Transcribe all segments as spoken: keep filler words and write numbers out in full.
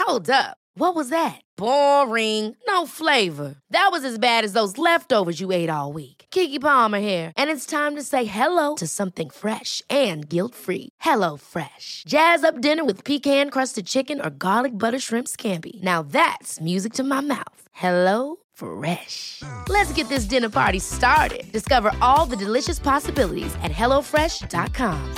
Hold up. What was that? Boring. No flavor. That was as bad as those leftovers you ate all week. Keke Palmer here, and it's time to say hello to something fresh and guilt-free. Hello Fresh. Jazz up dinner with pecan-crusted chicken or garlic butter shrimp scampi. Now that's music to my mouth. Hello Fresh. Let's get this dinner party started. Discover all the delicious possibilities at hello fresh dot com.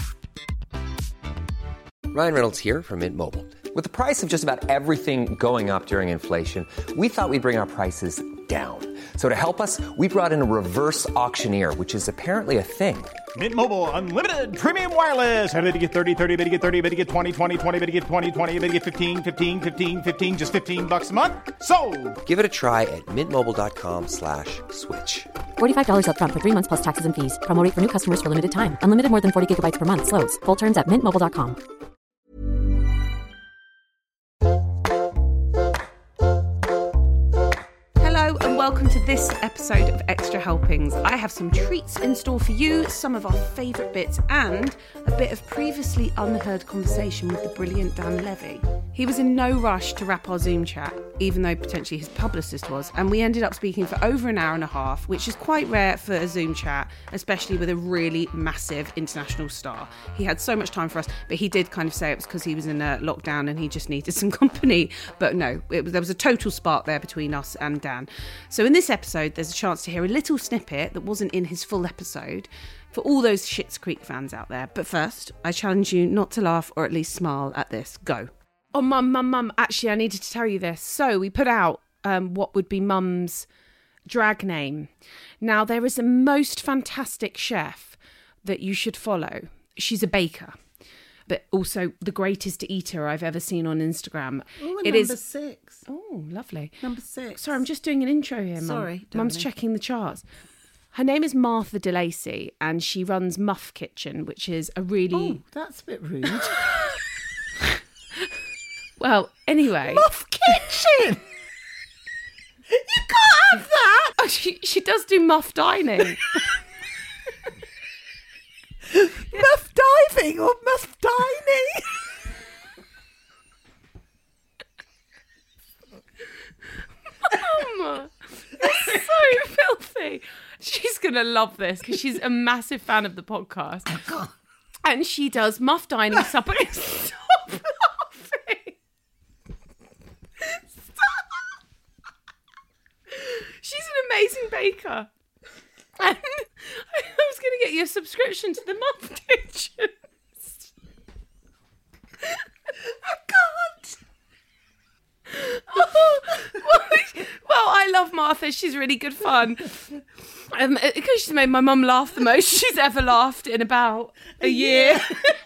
Ryan Reynolds here from Mint Mobile. With the price of just about everything going up during inflation, we thought we'd bring our prices down. So to help us, we brought in a reverse auctioneer, which is apparently a thing. Mint Mobile Unlimited Premium Wireless. How to get thirty, thirty, how to get thirty, how to get twenty, twenty, twenty, how to get twenty, twenty, how to get fifteen, fifteen, fifteen, fifteen, just fifteen bucks a month? Sold! Give it a try at mintmobile.com slash switch. forty-five dollars up front for three months plus taxes and fees. Promo rate for new customers for limited time. Unlimited more than forty gigabytes per month. Slows full terms at mint mobile dot com. Welcome to this episode of Extra Helpings. I have some treats in store for you, some of our favourite bits, and a bit of previously unheard conversation with the brilliant Dan Levy. He was in no rush to wrap our Zoom chat, even though potentially his publicist was, and we ended up speaking for over an hour and a half, which is quite rare for a Zoom chat, especially with a really massive international star. He had so much time for us, but he did kind of say it was because he was in a lockdown and he just needed some company. But no, it was, there was a total spark there between us and Dan. So in this episode, there's a chance to hear a little snippet that wasn't in his full episode for all those Schitt's Creek fans out there. But first, I challenge you not to laugh or at least smile at this. Go. Oh, mum, mum, mum. Actually, I needed to tell you this. So we put out um, what would be mum's drag name. Now, there is a most fantastic chef that you should follow. She's a baker, but also the greatest eater I've ever seen on Instagram. Oh, it number is six. Oh, lovely. Number six. Sorry, I'm just doing an intro here, Mum. Sorry, Mum's darling. checking the charts. Her name is Martha DeLacy, and she runs Muff Kitchen, which is a really... Oh, that's a bit rude. Well, anyway... Muff Kitchen! You can't have that! Oh, she, she does do muff dining. Muff diving or muff dining? Mum, it's so filthy. She's going to love this because she's a massive fan of the podcast. Oh, And she does muff dining supper. Stop laughing. Stop. She's an amazing baker. And I was going to get you a subscription to the Muff Kitchen. I can't. Oh, well, well, I love Martha. She's really good fun. Um, because she's made my mum laugh the most she's ever laughed in about a year.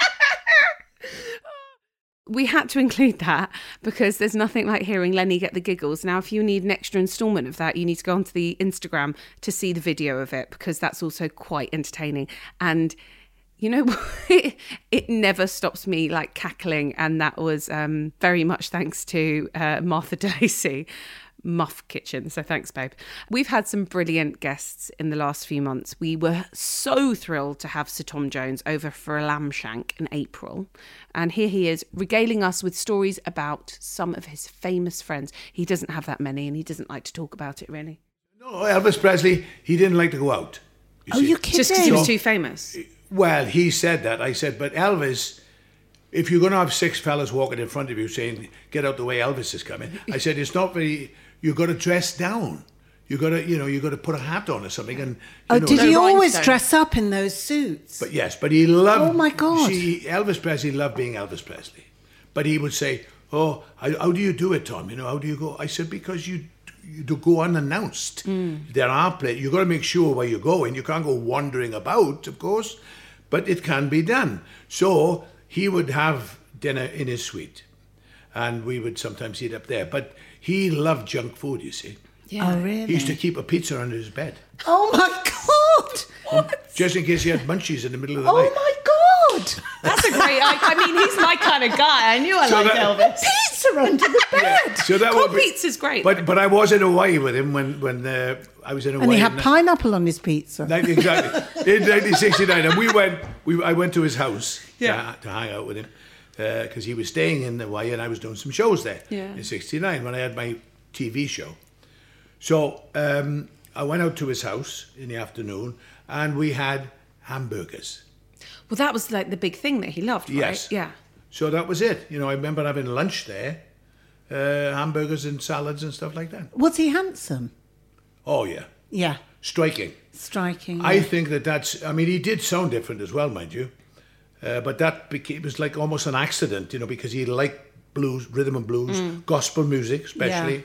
We had to include that because there's nothing like hearing Lenny get the giggles. Now, if you need an extra instalment of that, you need to go onto the Instagram to see the video of it because that's also quite entertaining. And you know, it, it never stops me like cackling. And that was um, very much thanks to uh, Martha DeLacy, Muff Kitchen. So thanks, babe. We've had some brilliant guests in the last few months. We were so thrilled to have Sir Tom Jones over for a lamb shank in April. And here he is regaling us with stories about some of his famous friends. He doesn't have that many and he doesn't like to talk about it, really. No, Elvis Presley, he didn't like to go out. You Oh, see. you kidding? Just because he was So- too famous. Well, he said that. I said, but Elvis, if you're going to have six fellas walking in front of you saying, get out the way, Elvis is coming, I said, it's not very, you've got to dress down. You've got to, you know, you've got to put a hat on or something. And you Oh, know, did he No always rhinestone. dress up in those suits? But yes, but he loved. Oh, my God. See, Elvis Presley loved being Elvis Presley, but he would say, "Oh, how, how do you do it, Tom? You know, how do you go?" I said, "Because you you do go unannounced. Mm. There are places. You got to make sure where you're going. You can't go wandering about, of course, but it can be done." So he would have dinner in his suite, and we would sometimes eat up there. But he loved junk food. You see, Oh, really? he used to keep a pizza under his bed. Oh, my God! What? Just in case he had munchies in the middle of the Oh, night. my God! That's a great, I, I mean, he's my kind of guy. I knew I So liked that- Elvis. Pizza under the bed! So that Cold would be, pizza's great. But but I was in Hawaii with him when when uh, I was in Hawaii. And he had in pineapple on his pizza. nineteen exactly in nineteen sixty-nine, and we went. We I went to his house Yeah. to, to hang out with him. because he was staying in the Y and I was doing some shows there Yeah. in sixty-nine when I had my T V show. So um, I went out to his house in the afternoon and we had hamburgers. Well, that was like the big thing that he loved, right? Yes. Yeah. So that was it. You know, I remember having lunch there, uh, hamburgers and salads and stuff like that. Was he handsome? Oh, yeah. Yeah. Striking. Striking. I yeah. think that that's, I mean, he did sound different as well, mind you. Uh, but that became, it was like almost an accident, you know, because he liked blues, rhythm and blues, Mm. gospel music especially.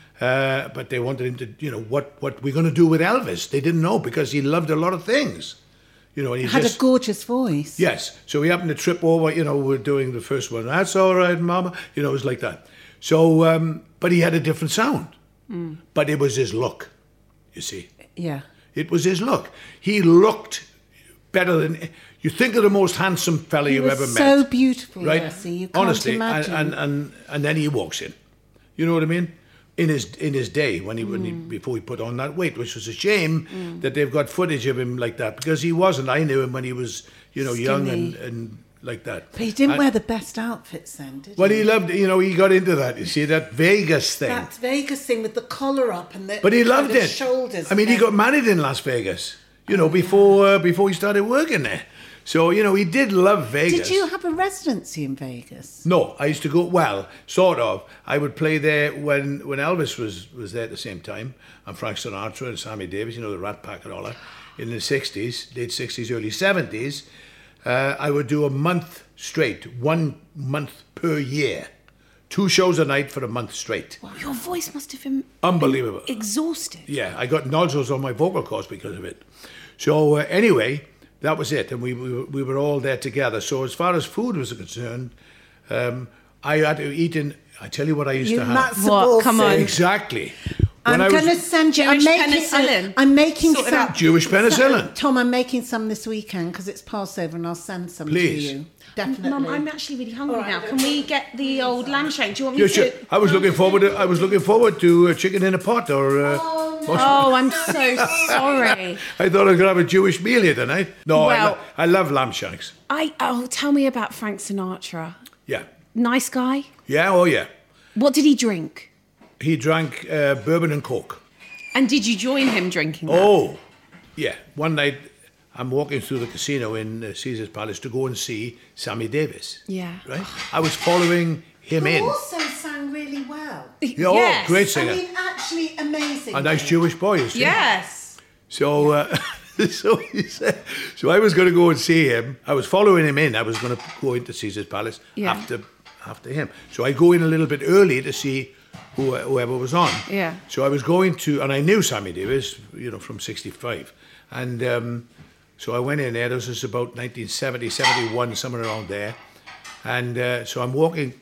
Uh, but they wanted him to, you know, what, what we're going to do with Elvis. They didn't know because he loved a lot of things. You know, and he Had just, a gorgeous voice. yes. So he happened to trip over, you know, we're doing the first one. That's all right, Mama. You know, it was like that. So, um, but he had a different sound. Mm. But it was his look, you see. Yeah. It was his look. He looked better than... You think of the most handsome fella He you was ever so met. beautiful, right? Jessie, you can't Honestly, imagine. And, and, and, and then he walks in. You know what I mean? In his in his day, when he, when he before he put on that weight, which was a shame that they've got footage of him like that, because he wasn't. I knew him when he was, you know, young and, Skinny. and like that. But he didn't And- wear the best outfits then, did Well, he? he loved, you know, he got into that. You see, that Vegas thing. That Vegas thing with the collar up and the But he kind loved of it. shoulders. I mean, he and got married in Las Vegas, you know, before uh, before he started working there. So, you know, he did love Vegas. Did you have a residency in Vegas? No, I used to go, well, sort of. I would play there when, when Elvis was, was there at the same time, and Frank Sinatra and Sammy Davis, you know, the Rat Pack and all that, in the sixties, late sixties, early seventies. Uh, I would do a month straight, one month per year. Two shows a night for a month straight. Your voice must have been Unbelievable. exhausted. Yeah, I got nodules on my vocal cords because of it. So uh, anyway, that was it, and we, we were- we were all there together. So as far as food was concerned, um, I had to eat in. I tell you what I used You to have. matzo What? Come ball on. thing. Exactly. I'm When I going to was send you. I'm Jewish making. penicillin. I'm, I'm making Sort it some out. Jewish penicillin. Tom, I'm making some this weekend because it's Passover, and I'll send some Please. to you. Definitely. Mum, I'm actually really hungry All right, now. then. Can we get the old lamb shank? Do you want me Yeah, to? sure. I was looking forward. To, I was looking forward to uh, chicken in a pot, or. Uh, Oh, I'm so sorry. I thought I was going to have a Jewish meal here tonight. No, I, Well- lo- I love lamb shanks. I oh, tell me about Frank Sinatra. Yeah. Nice guy. Yeah, oh yeah. What did he drink? He drank uh, bourbon and coke. And did you join him drinking that? Oh, yeah. One night, I'm walking through the casino in uh, Caesar's Palace to go and see Sammy Davis. Yeah. Right? I was following him Who in. also sang really well. Yeah, oh, Yes. great I singer. mean, actually amazing. A nice Jewish boy, you see. Yes. So, uh, so he said, so I was going to go and see him. I was following him in. I was going to go into Caesar's Palace Yeah. after after him. So I go in a little bit early to see who, whoever was on. Yeah. So I was going to, and I knew Sammy Davis, you know, from sixty-five. And um, so I went in there. This was about nineteen seventy, seventy-one, somewhere around there. And uh, so I'm walking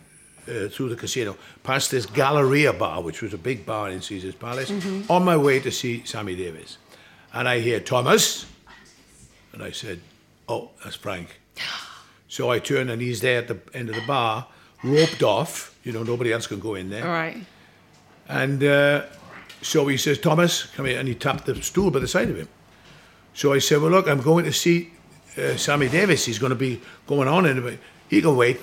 uh, through the casino, past this Galleria bar, which was a big bar in Caesar's Palace, on my way to see Sammy Davis. And I hear, Thomas. And I said, oh, that's Frank. So I turn and he's there at the end of the bar, roped off. You know, nobody else can go in there. All right. And uh, so he says, Thomas, come here. And he tapped the stool by the side of him. So I said, well, look, I'm going to see uh, Sammy Davis. He's going to be going on in a bit. He can wait.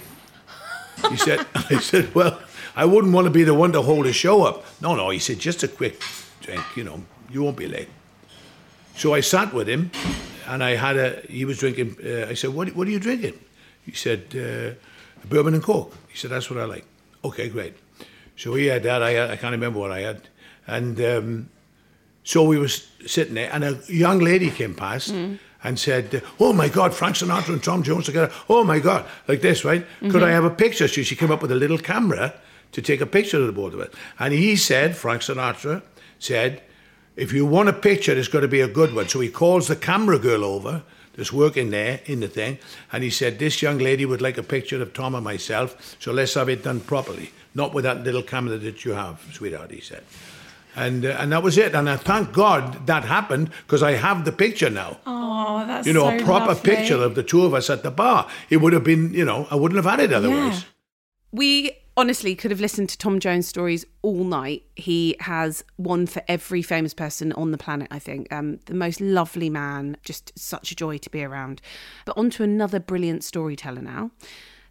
He said, I said, well, I wouldn't want to be the one to hold his show up. No, no, he said, just a quick drink, you know, you won't be late. So I sat with him, and I had a, he was drinking, uh, I said, what, what are you drinking? He said, uh, bourbon and coke. He said, that's what I like. Okay, great. So he had that, I, had, I can't remember what I had. And um, so we were sitting there, and a young lady came past, mm. and said, oh my God, Frank Sinatra and Tom Jones together. Oh my God, like this, right? Mm-hmm. Could I have a picture? So she came up with a little camera to take a picture of the both of us. And he said, Frank Sinatra said, if you want a picture, it's got to be a good one. So he calls the camera girl over, that's working there in the thing, and he said, this young lady would like a picture of Tom and myself, so let's have it done properly. Not with that little camera that you have, sweetheart, he said. And uh, and that was it. And I thank God that happened, because I have the picture now. Oh, that's You know, so a proper lovely. picture of the two of us at the bar. It would have been, you know, I wouldn't have had it otherwise. Yeah. We honestly could have listened to Tom Jones stories all night. He has one for every famous person on the planet, I think. Um, the most lovely man, just such a joy to be around. But on to another brilliant storyteller now.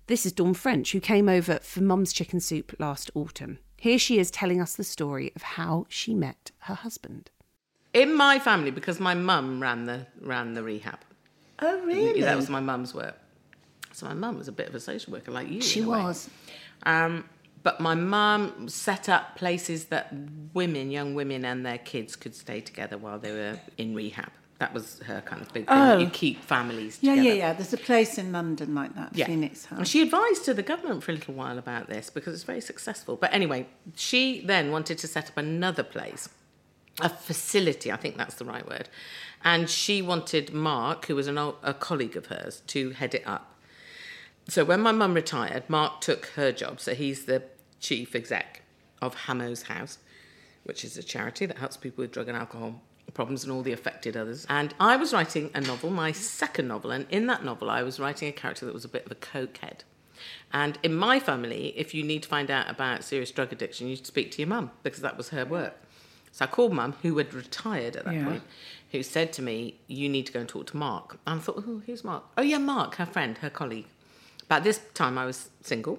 This is Dawn French, who came over for Mum's Chicken Soup last autumn. Here she is telling us the story of how she met her husband. In my family, because my mum ran the ran the rehab. Oh, really? That was my mum's work. So my mum was a bit of a social worker like you. She in a way. was. Um, but my mum set up places that women, young women and their kids could stay together while they were in rehab. That was her kind of big thing. Oh. You keep families Yeah, together. yeah, yeah. There's a place in London like that, Yeah. Phoenix House. And she advised to the government for a little while about this because it's very successful. But anyway, she then wanted to set up another place, a facility, I think that's the right word. And she wanted Mark, who was an old, a colleague of hers, to head it up. So when my mum retired, Mark took her job. So he's the chief exec of Hamo's House, which is a charity that helps people with drug and alcohol problems and all the affected others. And I was writing a novel, my second novel, and in that novel I was writing a character that was a bit of a cokehead. And in my family, if you need to find out about serious drug addiction, you should speak to your mum, because that was her work. So I called Mum, who had retired at that Yeah. point, who said to me, you need to go and talk to Mark. And I thought, oh, who's Mark? Oh yeah, Mark, her friend, her colleague. But at this time I was single.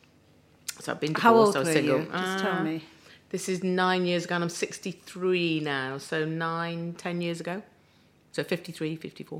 So I've been divorced, How old I was were single. you? Just tell Uh, me. This is nine years ago, and I'm sixty-three now, so nine, ten years ago. So fifty-three, fifty-four.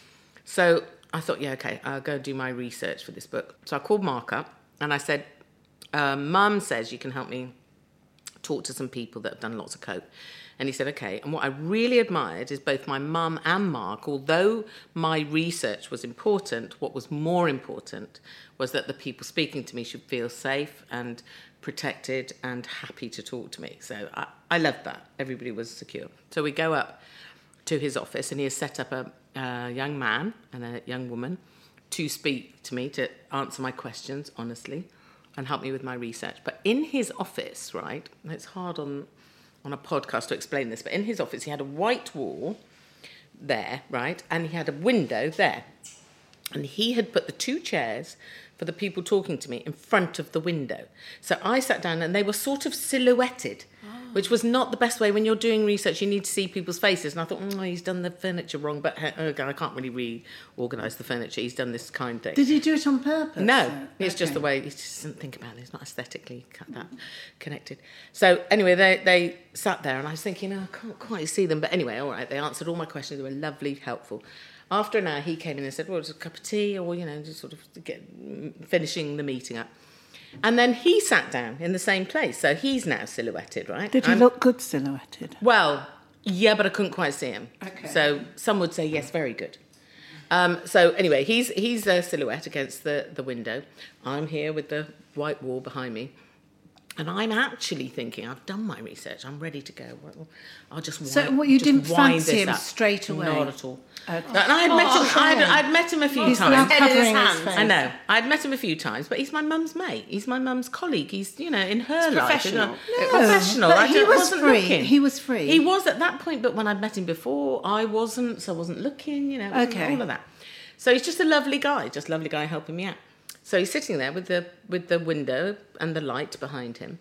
So I thought, yeah, okay, I'll go do my research for this book. So I called Mark up, and I said, um, Mum says you can help me talk to some people that have done lots of coke. And he said, okay. And what I really admired is both my mum and Mark, although my research was important, what was more important was that the people speaking to me should feel safe and protected and happy to talk to me. So I, I loved that. Everybody was secure. So we go up to his office, and he has set up a, a young man and a young woman to speak to me, to answer my questions honestly and help me with my research. But in his office, right, and it's hard on, on a podcast to explain this, but in his office he had a white wall there, right, and he had a window there. And he had put the two chairs for the people talking to me in front of the window. So I sat down, and they were sort of silhouetted, oh. which was not the best way. When you're doing research, you need to see people's faces. And I thought, oh, he's done the furniture wrong, but okay, I can't really reorganise the furniture. He's done this kind thing. Did he do it on purpose? No, So, it's just okay. the way, he just doesn't think about it. It's not aesthetically that connected. So anyway, they, they sat there, and I was thinking, oh, I can't quite see them. But anyway, all right, they answered all my questions. They were lovely, helpful. After an hour, he came in and said, well, just a cup of tea, or, you know, just sort of get, finishing the meeting up. And then he sat down in the same place. So he's now silhouetted, right? Did he I'm- look good silhouetted? Well, yeah, but I couldn't quite see him. Okay. So some would say, yes, very good. Um, so anyway, he's he's a silhouette against the, the window. I'm here with the white wall behind me. And I'm actually thinking, I've done my research, I'm ready to go. Well, I'll just wind, So what, you just didn't wind fancy this him up. straight away? Not at all. Okay. And I had, met him, Oh, I'd, shame. I'd met him a few He's now times. covering his face. I know. I'd met him a few times, but he's my mum's mate. He's my mum's colleague. He's, you know, in her life. professional. No, professional. but I he don't- was wasn't free. looking. He was free. He was at that point, but when I'd met him before, I wasn't, so I wasn't looking, you know, it wasn't Okay. all of that. So he's just a lovely guy, just a lovely guy helping me out. So he's sitting there with the with the window and the light behind him.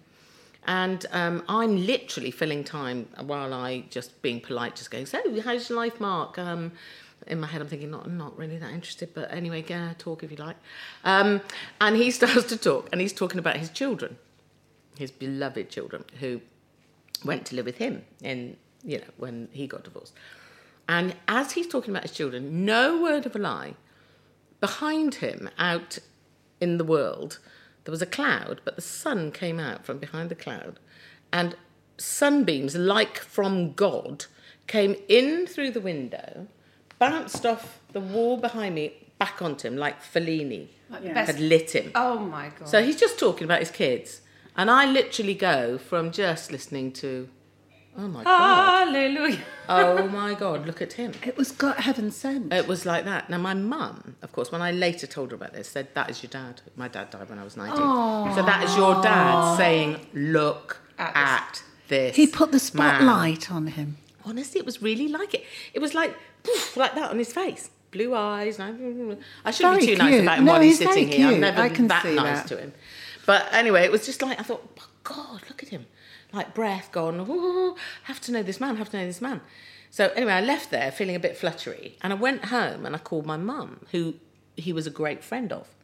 And um, I'm literally filling time while I, just being polite, just going, so how's your life, Mark? Um, in my head, I'm thinking, not, not really that interested, but anyway, go talk if you like. Um, and he starts to talk, and he's talking about his children, his beloved children, who went to live with him in, you know, when he got divorced. And as he's talking about his children, no word of a lie, behind him, out in the world, there was a cloud, but the sun came out from behind the cloud, and sunbeams, like from God, came in through the window, bounced off the wall behind me, back onto him, like Fellini best- had lit him. Oh, my God. So he's just talking about his kids, and I literally go from just listening to, oh my God, Hallelujah. oh my God, look at him. It was God heaven sent. It was like that. Now, my mum, of course, when I later told her about this, said, that is your dad. My dad died when I was nineteen. So that is your dad saying, look At at, this He put the man." spotlight on him. Honestly, it was really like it. It was like, poof, like that on his face. Blue eyes. And I, I shouldn't be Very too nice cute. about him No, while he's, he's very sitting here. I'm cute. never I can that see nice that. to him. But anyway, it was just like, I thought, oh, God, look at him. Like breath gone, oh, have to know this man, have to know this man. So anyway, I left there feeling a bit fluttery, and I went home and I called my mum, who he was a great friend of.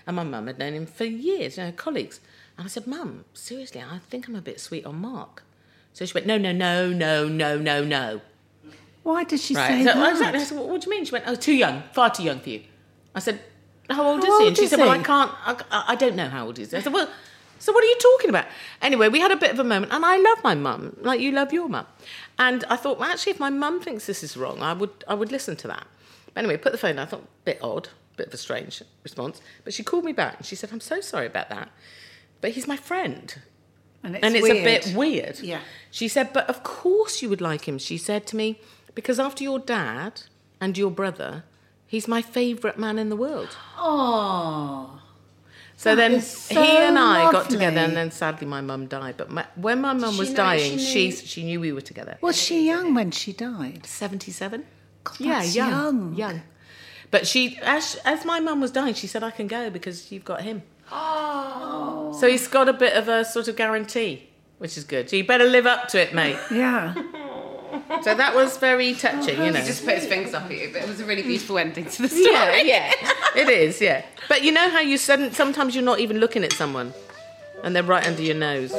And my mum had known him for years, you know, colleagues. And I said, Mum, seriously, I think I'm a bit sweet on Mark. So she went, no, no, no, no, no, no, no. Why did she Right. say So, that? exactly. I said, what, what do you mean? She went, oh, too young, far too young for you. I said, how old How is he? old And she is said, well, I he? can't, I, I don't know how old he is. I said, well, so what are you talking about? Anyway, we had a bit of a moment, and I love my mum, like you love your mum. And I thought, well, actually, if my mum thinks this is wrong, I would I would listen to that. But anyway, put the phone down. I thought, a bit odd, a bit of a strange response. But she called me back, and she said, I'm so sorry about that, but he's my friend. And it's, And it's weird. a bit weird. Yeah. She said, but of course you would like him. She said to me, because after your dad and your brother, he's my favourite man in the world. Oh. So That then is so he and I got lovely. together, and then sadly my mum died. But my, when my mum she was know- dying, she she, knew- she knew we were together. Was she young when she died? seventy-seven? God, Yeah, that's young, young. young. But she, as as my mum was dying, she said, I can go because you've got him. Oh. So he's got a bit of a sort of guarantee, which is good. So you better live up to it, mate. Yeah. So that was very touching, you know. He just put his fingers up at you, but it was a really beautiful ending to the story. Yeah, yeah, it is, yeah. But you know how you said sometimes you're not even looking at someone, and they're right under your nose.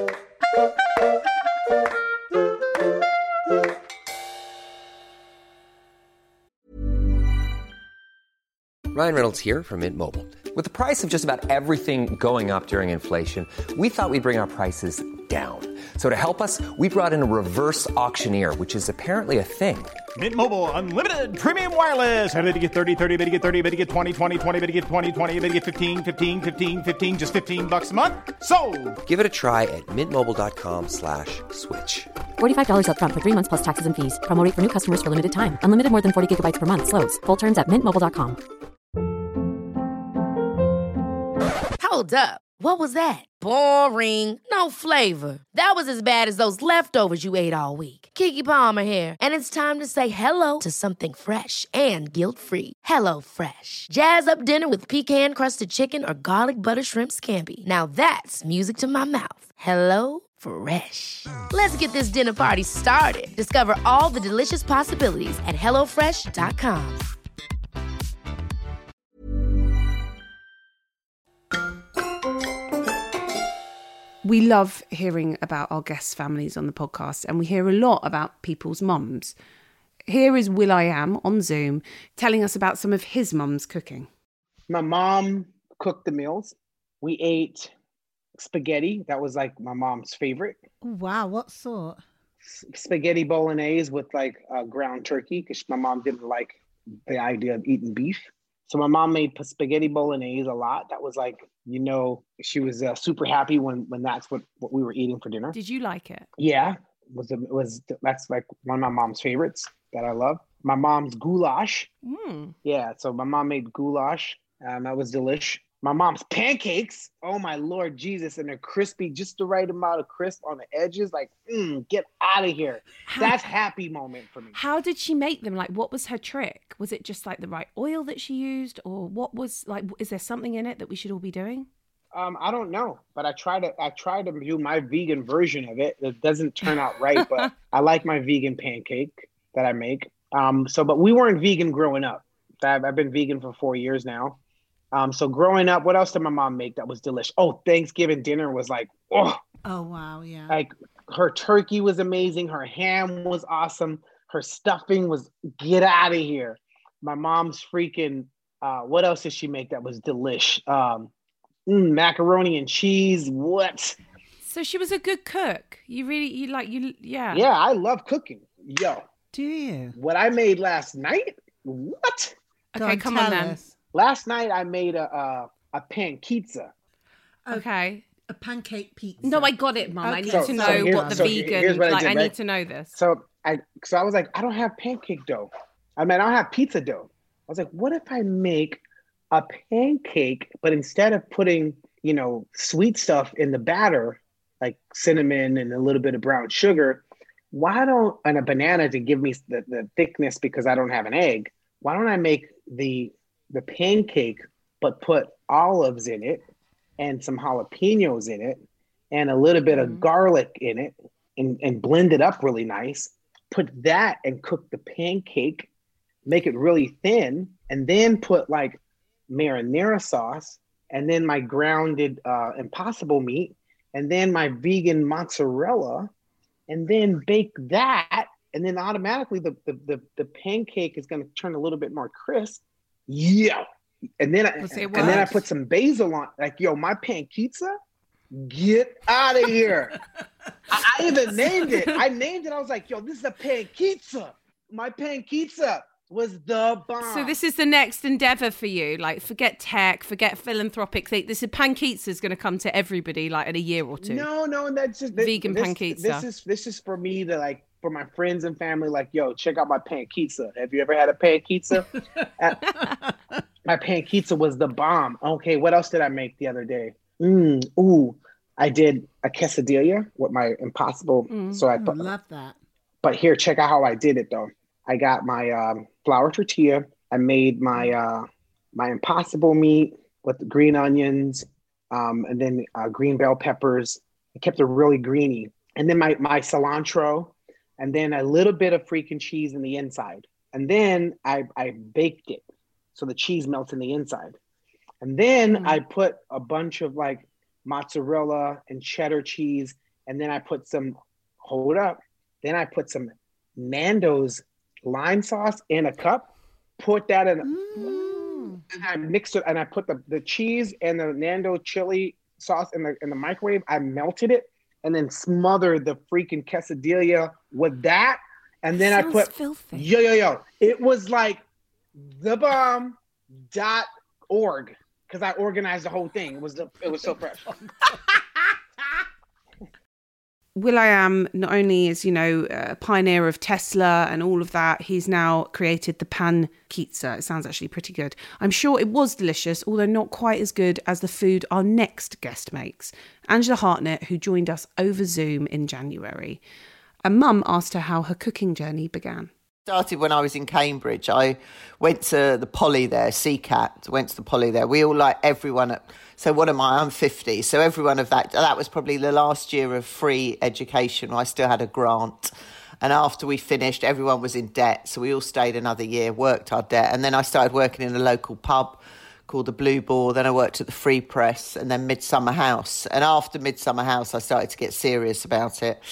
Ryan Reynolds here from Mint Mobile. With the price of just about everything going up during inflation, we thought we'd bring our prices down. So to help us, we brought in a reverse auctioneer, which is apparently a thing. Mint Mobile Unlimited Premium Wireless. How to get thirty, thirty, how to get thirty, how to get twenty, twenty, twenty, how to get twenty, twenty, how to get fifteen, fifteen, fifteen, fifteen, just fifteen bucks a month? Sold! Give it a try at mintmobile.com slash switch. forty-five dollars up front for three months plus taxes and fees. Promo rate for new customers for limited time. Unlimited more than forty gigabytes per month. Slows full terms at mint mobile dot com. Hold up. What was that? Boring. No flavor. That was as bad as those leftovers you ate all week. Keke Palmer here, and it's time to say hello to something fresh and guilt-free. Hello Fresh. Jazz up dinner with pecan-crusted chicken or garlic butter shrimp scampi. Now that's music to my mouth. Hello Fresh. Let's get this dinner party started. Discover all the delicious possibilities at hello fresh dot com. We love hearing about our guests' families on the podcast, and we hear a lot about people's mums. Here is Will I Am on Zoom telling us about some of his mum's cooking. My mom cooked the meals. We ate spaghetti. That was like my mom's favorite. Wow, what sort? S- Spaghetti bolognese with like uh, ground turkey because my mom didn't like the idea of eating beef. So my mom made p- spaghetti bolognese a lot. That was like, you know, she was uh, super happy when when that's what, what we were eating for dinner. Did you like it? Yeah, was a, was that's like one of my mom's favorites that I love. My mom's goulash. Mm. Yeah, so my mom made goulash. Um, that was delish. My mom's pancakes. Oh my Lord Jesus, and they're crispy, just the right amount of crisp on the edges. Like, mm, get out of here. That's happy moment for me. How did she make them? Like, what was her trick? Was it just like the right oil that she used, or what was like? Is there something in it that we should all be doing? Um, I don't know, but I try to I try to do my vegan version of it. It doesn't turn out right, but I like my vegan pancake that I make. Um, so, but we weren't vegan growing up. I've, I've been vegan for four years now. Um, so growing up, what else did my mom make that was delicious? Oh, Thanksgiving dinner was like, oh, Oh, wow, yeah. like her turkey was amazing. Her ham was awesome. Her stuffing was get out of here. My mom's freaking, uh, what else did she make that was delish? Um, mm, macaroni and cheese. What? So she was a good cook. You really, you like, you, yeah. Yeah, I love cooking. Yo, Do you? what I made last night? What? Go Okay, on, come on tell then. us. Last night I made a a, a pancizza. Okay. A pancake pizza. No, I got it, Mum. I Okay. need So- to so know here's- what the so vegan, here's what I like, did, I right? need to know this. So I so I was like, I don't have pancake dough. I mean, I don't have pizza dough. I was like, what if I make a pancake, but instead of putting, you know, sweet stuff in the batter, like cinnamon and a little bit of brown sugar, why don't, and a banana to give me the, the thickness because I don't have an egg, why don't I make the the pancake, but put olives in it and some jalapenos in it and a little bit of garlic in it and, and blend it up really nice, put that and cook the pancake, make it really thin, and then put like marinara sauce and then my grounded uh, Impossible meat, and then my vegan mozzarella, and then bake that, and then automatically the the the, the pancake is going to turn a little bit more crisp. Yeah, and then I, and then I put some basil on. Like, yo, my pankizza, get out of here. I, I even named it. I named it. I was like, yo, this is a pankizza. My pankizza was the bomb. So this is the next endeavor for you. Like, forget tech, forget philanthropic thing. This is pankizza is going to come to everybody like in a year or two. No, no, that's just this, vegan this, pankizza. This is this is for me to like for my friends and family. Like, yo, check out my pankizza. Have you ever had a pankizza? My pankizza was the bomb. Okay, what else did I make the other day? Mm, ooh, I did a quesadilla with my Impossible. Mm, so I put, love that. But here, check out how I did it though. I got my um, flour tortilla. I made my uh, my Impossible meat with the green onions, um, and then uh, green bell peppers. I kept it really greeny. And then my my cilantro, and then a little bit of freaking cheese in the inside. And then I, I baked it. So the cheese melts in the inside. And then mm. I put a bunch of like mozzarella and cheddar cheese. And then I put some, hold up. Then I put some Nando's lime sauce in a cup, put that in, Mm. and I mixed it, and I put the, the cheese and the Nando chili sauce in the in the microwave. I melted it, and then smothered the freaking quesadilla with that, and then Sounds I put filthy. yo yo yo. It was like the bomb dot org because I organized the whole thing. It was the, it was so fresh. will.i.am not only is, you know, a pioneer of Tesla and all of that, he's now created the pankizza. It sounds actually pretty good. I'm sure it was delicious, although not quite as good as the food our next guest makes, Angela Hartnett, who joined us over Zoom in January. And Mum asked her how her cooking journey began. Started when I was in Cambridge. I went to the Poly there, C CAT, went to the Poly there. We all, like everyone at, so what am I, I'm fifty, so everyone of that, that was probably the last year of free education. I still had a grant. And after we finished, everyone was in debt, so we all stayed another year, worked our debt. And then I started working in a local pub called the Blue Boar. Then I worked at the Free Press and then Midsummer House. And after Midsummer House, I started to get serious about it.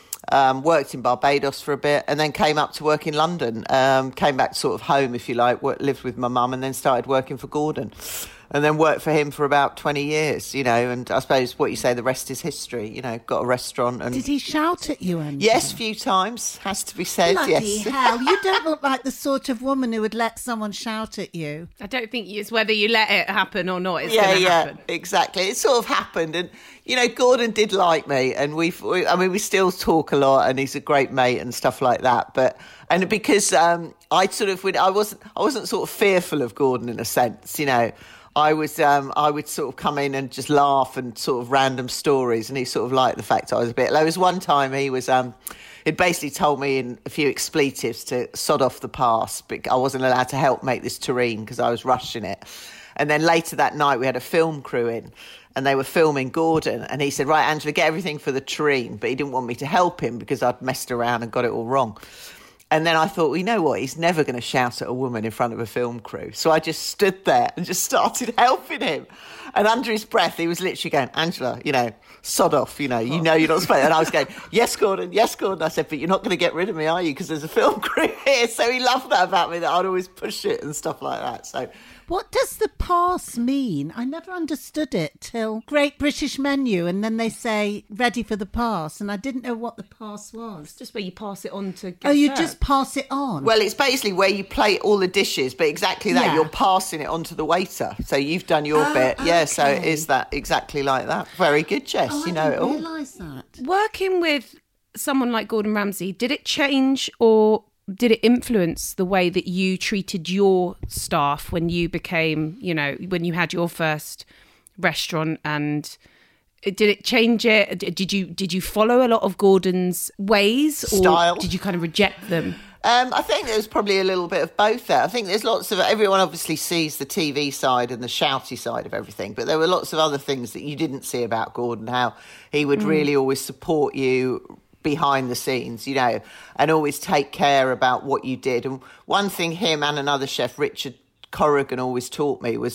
Um, worked in Barbados for a bit and then came up to work in London. Um, came back sort of home, if you like, worked, lived with my mum and then started working for Gordon. And then worked for him for about twenty years, you know, and I suppose what you say, the rest is history, you know, got a restaurant. And Did he shout at you, Angela? Yes, a few times, has to be said, Bloody yes. hell, you don't look like the sort of woman who would let someone shout at you. I don't think it's whether you let it happen or not, it's yeah, going to yeah, happen. Exactly. It sort of happened. And, you know, Gordon did like me and we've, we, I mean, we still talk a lot and he's a great mate and stuff like that. But, and because um, I sort of, I wasn't, I wasn't sort of fearful of Gordon in a sense, you know. I was, um, I would sort of come in and just laugh and sort of random stories, and he sort of liked the fact I was a bit. There was one time he was, um, he'd basically told me in a few expletives to sod off the pass, but I wasn't allowed to help make this terrine because I was rushing it. And then later that night we had a film crew in, and they were filming Gordon, and he said, "Right, Angela, get everything for the terrine," but he didn't want me to help him because I'd messed around and got it all wrong. And then I thought, well, you know what? He's never going to shout at a woman in front of a film crew. So I just stood there and just started helping him. And under his breath, he was literally going, "Angela, you know, sod off, you know, you know you're not supposed to." And I was going, "Yes, Gordon, yes, Gordon." I said, "But you're not going to get rid of me, are you? Because there's a film crew here." So he loved that about me, that I'd always push it and stuff like that. So What does the pass mean? I never understood it till Great British Menu, and then they say, "Ready for the pass," and I didn't know what the pass was. It's just where you pass it on to get Oh, you served. just pass it on? Well, it's basically where you plate all the dishes, but exactly that. Yeah. You're passing it on to the waiter. So you've done your Oh, bit. Yeah, so it okay. is that exactly like that. Very good, Jess. Oh, you I know it didn't all. realise that. Working with someone like Gordon Ramsay, did it change or did it influence the way that you treated your staff when you became, you know, when you had your first restaurant? And did it change it? Did you did you follow a lot of Gordon's ways, or Style. did you kind of reject them? Um, I think there's probably a little bit of both there. I think there's lots of, everyone obviously sees the T V side and the shouty side of everything, but there were lots of other things that you didn't see about Gordon, how he would mm. really always support you behind the scenes, you know, and always take care about what you did. And one thing him and another chef, Richard Corrigan, always taught me was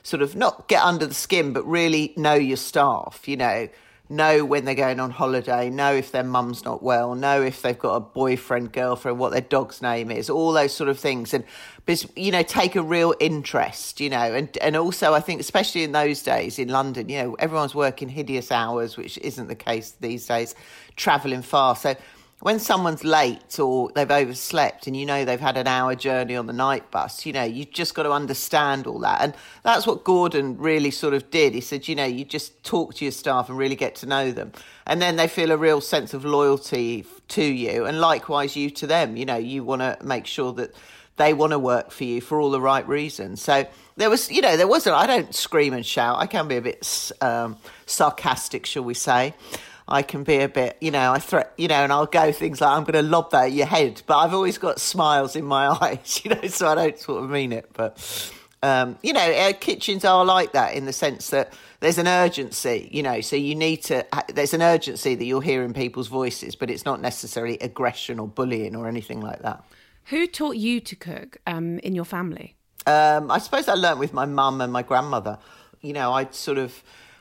sort of not get under the skin, but really know your staff, you know, know when they're going on holiday, know if their mum's not well, know if they've got a boyfriend, girlfriend, what their dog's name is, all those sort of things. And, you know, take a real interest, you know, and, and also I think, especially in those days in London, you know, everyone's working hideous hours, which isn't the case these days, travelling far. So when someone's late or they've overslept and you know they've had an hour journey on the night bus, you know, you've just got to understand all that. And that's what Gordon really sort of did. He said, you know, you just talk to your staff and really get to know them. And then they feel a real sense of loyalty to you. And likewise, you to them. You know, you want to make sure that they want to work for you for all the right reasons. So there was, you know, there wasn't, I don't scream and shout. I can be a bit um, sarcastic, shall we say. I can be a bit, you know, I threat, you know, and I'll go things like, I'm going to lob that at your head. But I've always got smiles in my eyes, you know, so I don't sort of mean it. But, um, you know, uh, kitchens are like that in the sense that there's an urgency, you know, so you need to, there's an urgency that you'll hear in people's voices, but it's not necessarily aggression or bullying or anything like that. Who taught you to cook um, in your family? Um, I suppose I learnt with my mum and my grandmother. You know, I'd sort of...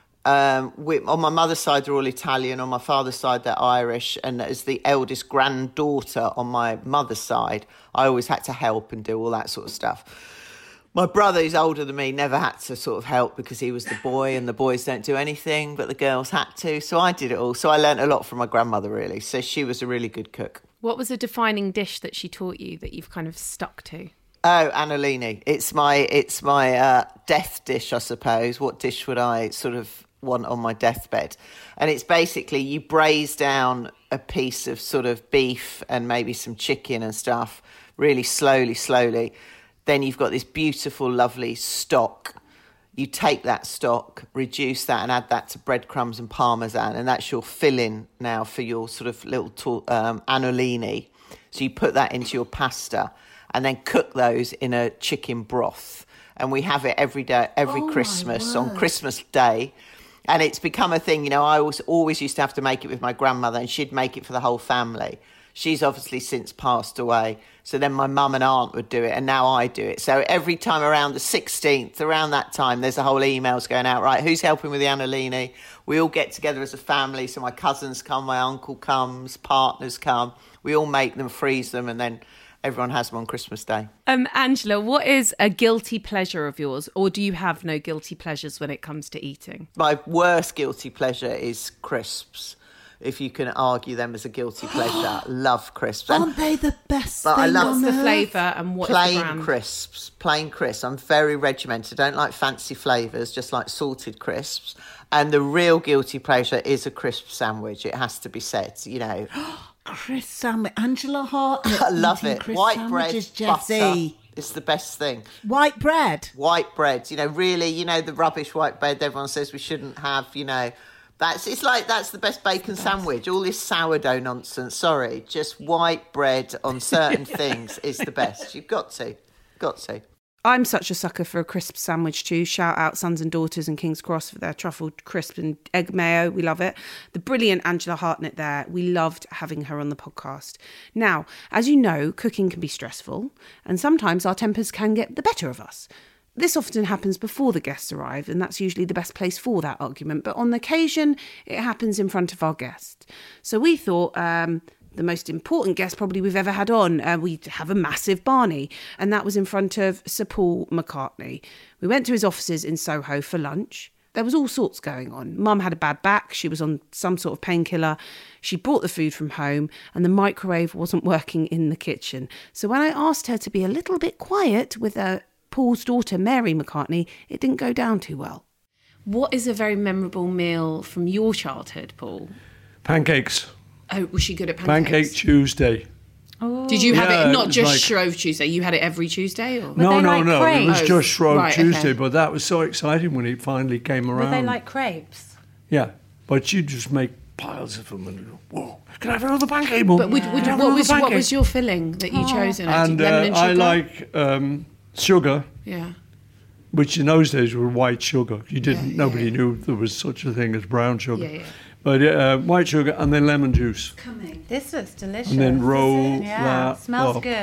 Um, we, on my mother's side, they're all Italian. On my father's side, they're Irish. And as the eldest granddaughter on my mother's side, I always had to help and do all that sort of stuff. My brother, who's older than me, never had to sort of help because he was the boy and the boys don't do anything, but the girls had to. So I did it all. So I learnt a lot from my grandmother, really. So she was a really good cook. What was a defining dish that she taught you that you've kind of stuck to? Oh, annalini. It's my, it's my uh, death dish, I suppose. What dish would I sort of want on my deathbed? And it's basically you braise down a piece of sort of beef and maybe some chicken and stuff really slowly, slowly. Then you've got this beautiful, lovely stock. You take that stock, reduce that and add that to breadcrumbs and parmesan, and that's your filling now for your sort of little to- um, annalini. So you put that into your pasta and then cook those in a chicken broth. And we have it every day, every Oh, Christmas, my on word. Christmas Day. And it's become a thing, you know, I always, always used to have to make it with my grandmother and she'd make it for the whole family. She's obviously since passed away. So then my mum and aunt would do it and now I do it. So every time around the sixteenth, around that time, there's a whole emails going out, right, who's helping with the annalini? We all get together as a family. So my cousins come, my uncle comes, partners come. We all make them, freeze them, and then everyone has them on Christmas Day. Um, Angela, what is a guilty pleasure of yours, or do you have no guilty pleasures when it comes to eating? My worst guilty pleasure is crisps. If you can argue them as a guilty pleasure, love crisps. And Aren't they the best But thing I love on What's the earth? flavour and what is the plain brand? crisps, plain crisps. I'm very regimented. I don't like fancy flavours, just like salted crisps. And the real guilty pleasure is a crisp sandwich. It has to be said, you know. Crisp sandwich. Angela Hart. I love eating it. crisp White bread, sandwiches, butter. Jessie. It's the best thing. White bread. White bread, you know, really, you know, the rubbish white bread everyone says we shouldn't have, you know. That's it's like that's the best bacon sandwich. All this sourdough nonsense. Sorry, just white bread on certain things is the best. You've got to, got to. I'm such a sucker for a crisp sandwich too. Shout out Sons and Daughters and King's Cross for their truffled crisp and egg mayo. We love it. The brilliant Angela Hartnett there. We loved having her on the podcast. Now, as you know, cooking can be stressful and sometimes our tempers can get the better of us. This often happens before the guests arrive, and that's usually the best place for that argument. But on occasion, it happens in front of our guest. So we thought um, the most important guest probably we've ever had on, uh, we have a massive Barney, and that was in front of Sir Paul McCartney. We went to his offices in Soho for lunch. There was all sorts going on. Mum had a bad back. She was on some sort of painkiller. She brought the food from home and the microwave wasn't working in the kitchen. So when I asked her to be a little bit quiet with a Paul's daughter, Mary McCartney, it didn't go down too well. What is a very memorable meal from your childhood, Paul? Pancakes. Oh, was she good at pancakes? Pancake Tuesday. Oh. Did you have Yeah, it it not was just like- Shrove Tuesday? You had it every Tuesday? Or? no, no, no. It was Oh, just Shrove right, Tuesday, okay. but that was so exciting when it finally came around. Were they like crepes? Yeah, but you just make piles of them and you go, whoa, can I have another pancake, Mum? But would, would, Can I have what, another was, what pancake?" was your filling that you chose in it? And, uh, Lemon and sugar? I like um, sugar, Yeah. which in those days were white sugar. You didn't. Yeah, nobody yeah. knew there was such a thing as brown sugar. Yeah, yeah. But uh, white sugar and then lemon juice. This looks delicious. And then roll Yeah, that smells up. good.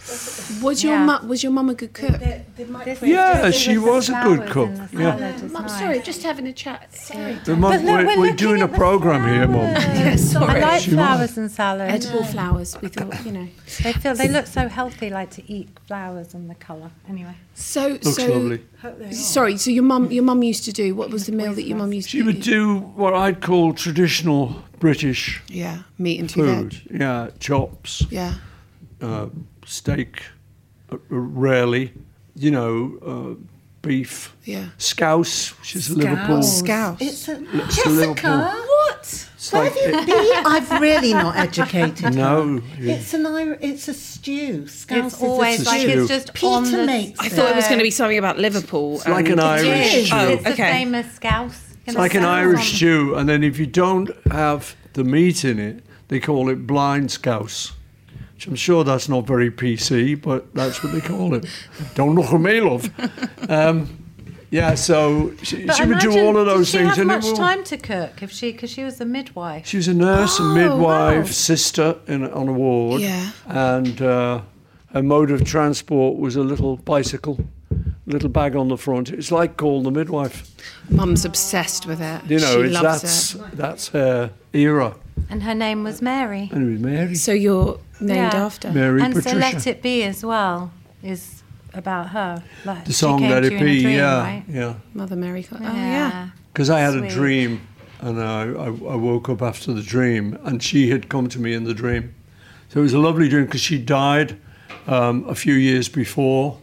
Was your Yeah. mu- was your mum a good cook? Yeah, she was a good cook. Yeah. Mum, sorry, just having a chat. Sorry. The mum, But look, we're, we're we're looking doing a at the program here, Mum. Yeah, I sorry. like She flowers was. and salad. Edible flowers. We thought, you know. They feel they look so healthy, like to eat flowers and the colour. Anyway. So, Looks so lovely. sorry. So your mum, your mum used to do. What was the meal that your mum used to She do? would do what I'd call traditional British Yeah, meat and two food. veg. Yeah, chops, Yeah. uh, steak, uh, rarely, you know, uh, beef, Yeah. scouse, which is a Liverpool. Scouse. It's a, It's a Liverpool. Jessica, what? Where like- have you been? I've really not educated No, her. yeah. It's an Ir- It's a stew. Scouse It's is always a It's a like stew. it's just Peter on the makes I thought it was stove. going to be something about Liverpool. It's like and- an Irish It is. stew. Oh, It's the okay. famous scouse. It's like an Irish stew, and then if you don't have the meat in it, they call it blind scouse. Which I'm sure that's not very P C, but that's what they call it. Don't look at me, love. Um, yeah, so she, But she would do imagine, all of those did she things. have and it much will- time to cook if she because she was a midwife. She was a nurse, a Oh, midwife, wow. sister in, on a ward. Yeah. And uh, her mode of transport was a little bicycle, little bag on the front. It's like Call the Midwife. Mum's obsessed with it. You know, she it's, loves that's it. that's her era. And her name was Mary. And it was Mary. So you're named Yeah. after. Mary and Patricia. so Let It Be as well is about her. Like, the she song came Let to It you in a Be, dream, yeah, right? yeah. Mother Mary. Co- Oh Yeah. yeah. Because I had a Sweet. dream, and I, I, I woke up after the dream, and she had come to me in the dream. So it was a lovely dream because she died um, a few years before.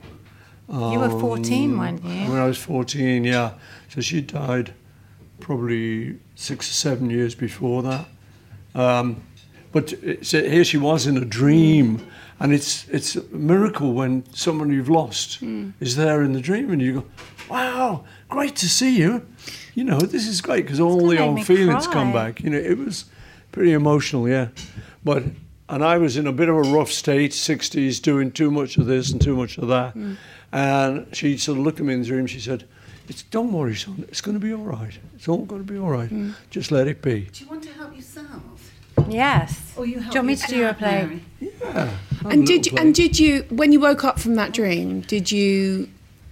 You were fourteen, weren't you? When I was fourteen, yeah. So she died probably six or seven years before that. Um, but it- so here she was in a dream, and it's it's a miracle when someone you've lost is there in the dream, and you go, "Wow, great to see you." You know, this is great because all gonna the make old me feelings cry. come back. You know, it was pretty emotional, yeah. But and I was in a bit of a rough state, sixties, doing too much of this and too much of that. And she sort of looked at me in the dream. She said, "It's don't worry, son. It's going to be all right. It's all going to be all right. Just let it be." Do you want to help yourself? Yes. Or you Do help you want me your to do your dad, play? Mary? Yeah. And did you, and did you when you woke up from that dream? Did you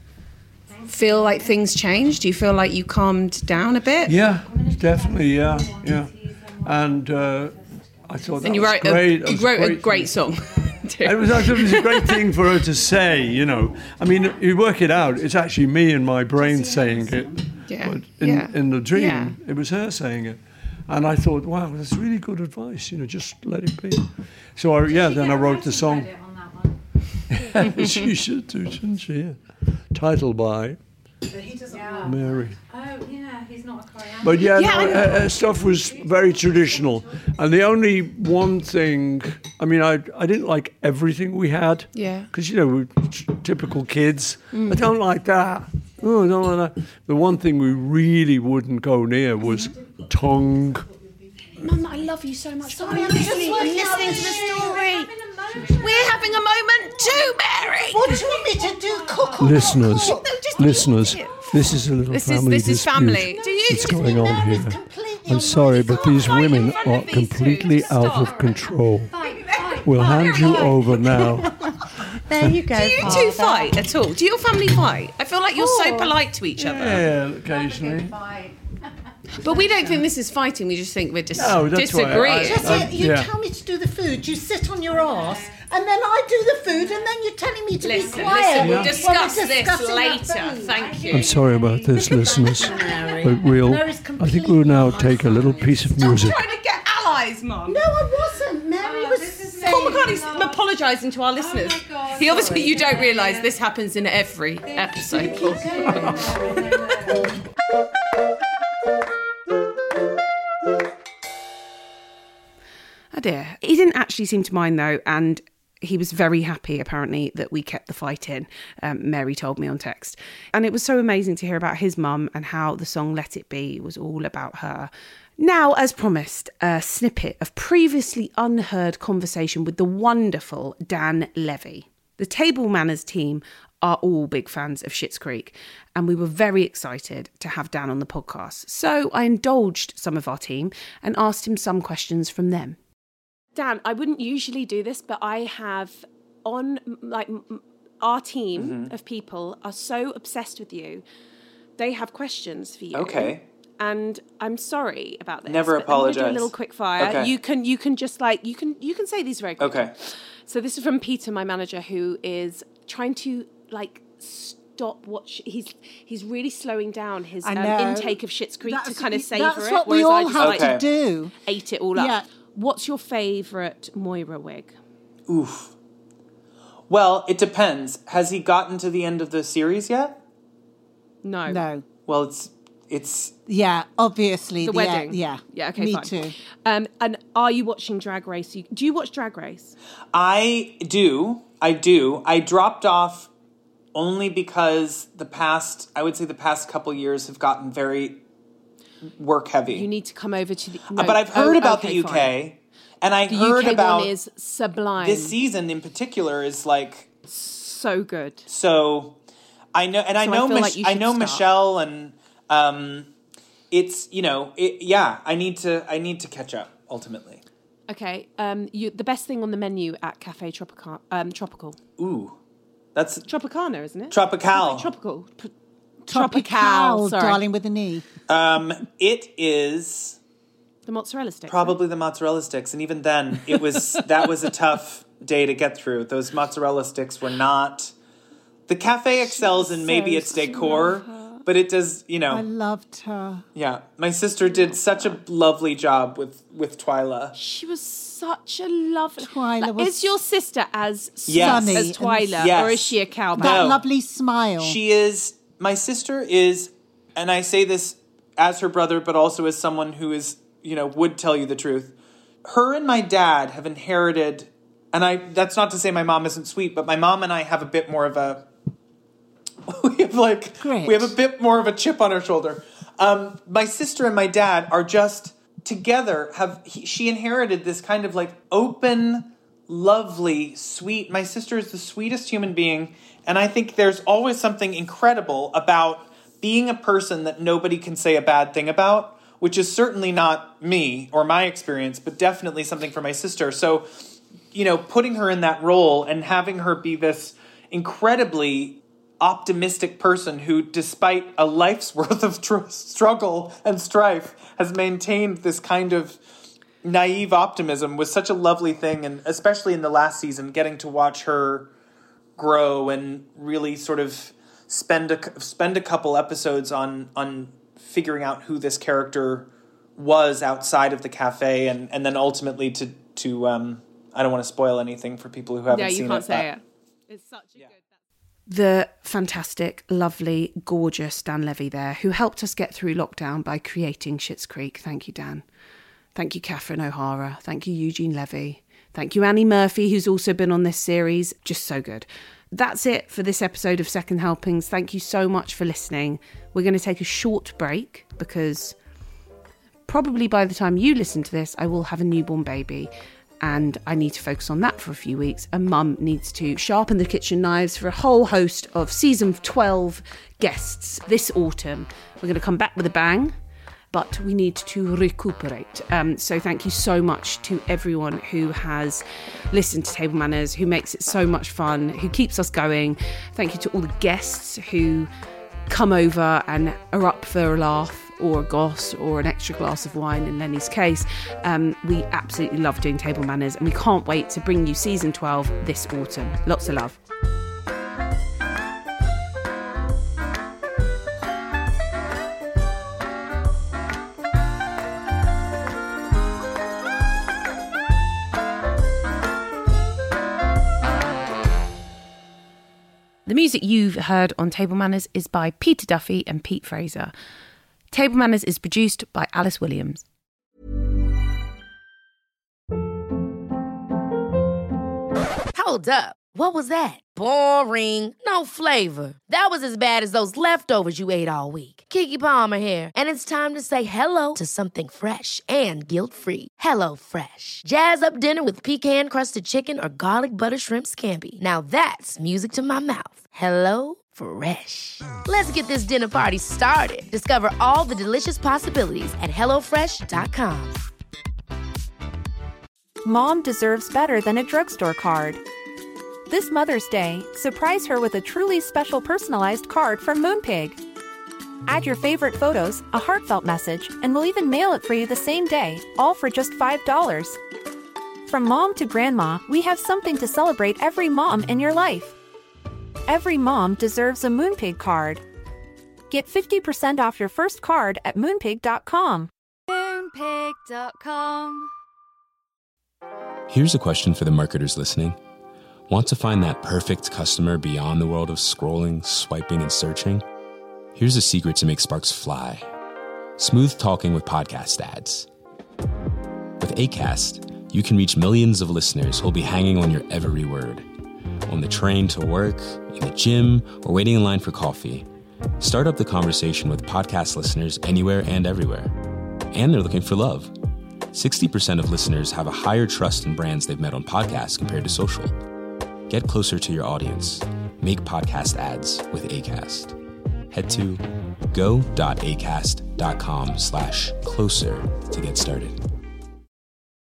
feel like things changed? Do you feel like you calmed down a bit? Yeah, definitely. Yeah, yeah. And uh, I thought that And you was wrote great. a, That you was wrote a thing. great song. It was actually it was a great thing for her to say, you know. I mean, you work it out. It's actually me and my brain saying it. Yeah, But in, yeah. in the dream, Yeah. it was her saying it. And I thought, wow, that's really good advice. You know, just let it be. So, I, yeah, then I wrote the song. She should do, shouldn't she? Yeah. Titled by Mary. Oh, yeah, he's not a choreographer. But yeah, Yeah, no, I know. her, her stuff was very traditional. And the only one thing, I mean, I I didn't like everything we had. Yeah. Because, you know, we're t- typical kids. I don't like that. Oh, I don't like that. The one thing we really wouldn't go near was tongue. Mum, I love you so much. Sorry, I'm I'm just listening, I'm working out listening to the the story. We're having a moment too, Mary. What do you want me to do? Cook or Listeners, not cook? just listeners, eat it. this is a little This is- family this is dispute family. Do you- that's going on Mary's here. completely I'm on sorry, my but side. these Right in women front are of these two. completely Just out stop. of control. Fine, fine. We'll hand you over now. There you go. Do you Father. two fight at all? Do your family fight? I feel like you're so polite to each other. Yeah, occasionally. But we don't think this is fighting. We just think we're just No, that's why I- disagreeing. Just, Um, you yeah. tell me to do the food, you sit on your arse, and then I do the food, and then you're telling me to Listen, be quiet. listen, we'll while we're discuss this discussing our later. food. Thank you. I'm sorry about this, listeners, but we'll. Mary's I think we'll now take a little piece of music. Trying to get allies, Mum. No, I wasn't. Mary was Paul McCartney's apologising to our listeners. he obviously, you don't realise this happens in every episode. Oh dear. He didn't actually seem to mind though, and he was very happy apparently that we kept the fight in. Um, Mary told me on text. And it was so amazing to hear about his mum and how the song Let It Be was all about her. Now, as promised, a snippet of previously unheard conversation with the wonderful Dan Levy. The Table Manners team are all big fans of Schitt's Creek, and we were very excited to have Dan on the podcast. So I indulged some of our team and asked him some questions from them. Dan, I wouldn't usually do this, but I have on like m- our team Mhm. of people are so obsessed with you. They have questions for you. Okay. And I'm sorry about this. Never but I'm gonna apologize. do a little quick fire. Okay. You can you can just like you can you can say these very quickly. Okay. So this is from Peter, my manager, who is trying to like stop what sh- he's he's really slowing down his I um, know. intake of Schitt's Creek to That's- kind of savor that's it. what we whereas I all just, have like, to do. Ate it all up. Yeah. What's your favourite Moira wig? Oof. Well, it depends. Has he gotten to the end of the series yet? No. No. Well, it's it's Yeah, obviously. The the wedding. uh, yeah. Yeah. Okay. Me fine. too. Um, and are you watching Drag Race? You, do you watch Drag Race? I do. I do. I dropped off only because the past, I would say the past couple years have gotten very work heavy. You need to come over to the. Uh, No. but I've heard Oh, about okay, the U K, fine. and I The heard U K about one is sublime. this season in particular is like so good. So I know, and I So I know, feel Mich- like you I should know start. Michelle, and um, it's you know, it, yeah. I need to, I need to catch up ultimately. Okay. Um, you the best thing on the menu at Cafe Tropical. Um, Tropical. Ooh, that's Tropicana, isn't it? Tropical. Cafe Tropical. P- Tropical, Tropical, sorry. darling, with an E. Um, it is The mozzarella sticks. probably the mozzarella sticks, and even then, it was that was a tough day to get through. Those mozzarella sticks were not. The cafe excels in maybe so its decor, but it does, you know. I loved her. Yeah, my sister did such a lovely job with with Twyla. She was such a lovely. Twyla Like, was is your sister as Yes. sunny Sunny as Twyla, Yes. or is she a cowboy? That No. lovely smile. She is. My sister is, and I say this as her brother, but also as someone who is, you know, would tell you the truth. Her and my dad have inherited, and I. That's not to say my mom isn't sweet, but my mom and I have a bit more of a. We have like Grit. we have a bit more of a chip on our shoulder. Um, my sister and my dad are just together. Have he, she inherited this kind of like open, lovely, sweet. My sister is the sweetest human being, and I think there's always something incredible about being a person that nobody can say a bad thing about, which is certainly not me or my experience, but definitely something for my sister. So, you know, putting her in that role and having her be this incredibly optimistic person who, despite a life's worth of tr- struggle and strife, has maintained this kind of naive optimism was such a lovely thing. And especially in the last season, getting to watch her grow and really sort of spend a, spend a couple episodes on, on figuring out who this character was outside of the cafe. And, and then ultimately to, to um, I don't want to spoil anything for people who haven't Yeah, seen it. you can't say but- it. It's such a good. The fantastic, lovely, gorgeous Dan Levy there, who helped us get through lockdown by creating Schitt's Creek. Thank you, Dan. Thank you, Catherine O'Hara. Thank you, Eugene Levy. Thank you, Annie Murphy, who's also been on this series. Just so good. That's it for this episode of Second Helpings. Thank you so much for listening. We're going to take a short break because probably by the time you listen to this, I will have a newborn baby. And I need to focus on that for a few weeks. And Mum needs to sharpen the kitchen knives for a whole host of season twelve guests this autumn. We're going to come back with a bang, but we need to recuperate. Um, so thank you so much to everyone who has listened to Table Manners, who makes it so much fun, who keeps us going. Thank you to all the guests who come over and are up for a laugh, or a goss, or an extra glass of wine in Lenny's case. Um, we absolutely love doing Table Manners, and we can't wait to bring you season twelve this autumn. Lots of love. The music you've heard on Table Manners is by Peter Duffy and Pete Fraser. Table Manners is produced by Alice Williams. Hold up. What was that? Boring. No flavor. That was as bad as those leftovers you ate all week. Keke Palmer here, and it's time to say hello to something fresh and guilt-free. Hello Fresh. Jazz up dinner with pecan-crusted chicken or garlic butter shrimp scampi. Now that's music to my mouth. Hello Fresh. Let's get this dinner party started. Discover all the delicious possibilities at hello fresh dot com. Mom deserves better than a drugstore card. This Mother's Day, surprise her with a truly special personalized card from Moonpig. Add your favorite photos, a heartfelt message, and we'll even mail it for you the same day, all for just five dollars. From mom to grandma, we have something to celebrate every mom in your life. Every mom deserves a Moonpig card. Get fifty percent off your first card at moonpig dot com. moonpig dot com. Here's a question for the marketers listening. Want to find that perfect customer beyond the world of scrolling, swiping, and searching? Here's a secret to make sparks fly. Smooth talking with podcast ads. With Acast, you can reach millions of listeners who'll be hanging on your every word. On the train to work, in the gym, or waiting in line for coffee. Start up the conversation with podcast listeners anywhere and everywhere. And they're looking for love. sixty percent of listeners have a higher trust in brands they've met on podcasts compared to social. Get closer to your audience. Make podcast ads with Acast. Head to go.acast.com slash closer to get started.